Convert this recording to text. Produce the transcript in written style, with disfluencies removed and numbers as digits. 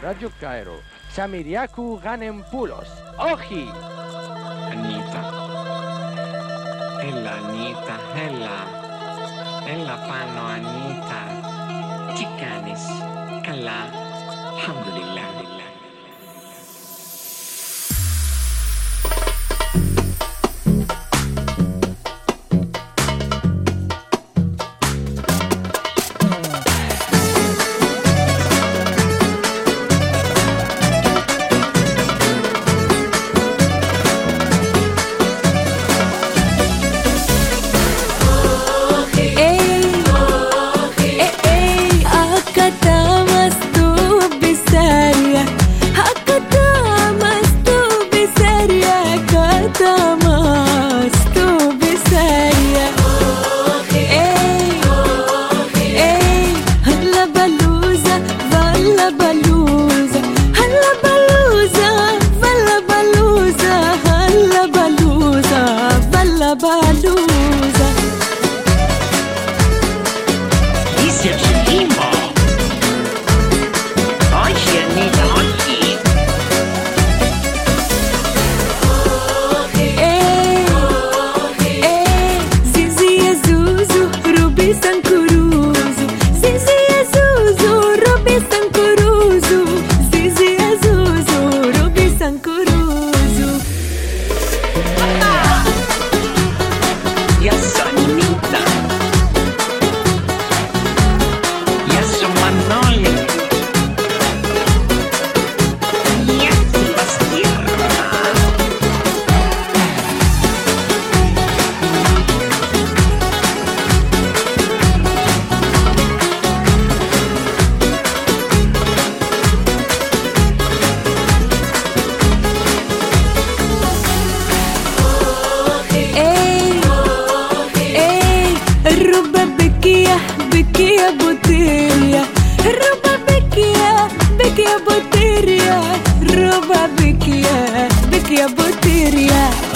راديو كايرو ساميرياكو غانم بولوس أخي Anita, Anita, Ella πάνω Anita. Τι κάνεις? Καλά, Αλχαμδουλιλλάχ. Baluza Dice el limbo. Oye, Anita, oye. Zizi e Zuzu, Rubi Sancuruzu. Zizi e Zuzu, Rubi Sancuruzu. Zizi e Zuzu, Rubi Sancuruzu. Yes, Anita. Yes, Manoli. Yes, Bastiana. الربا بكية بكية بوتيريا الربا بكية بكية بوتيريا الربا بكية بكية بوتيريا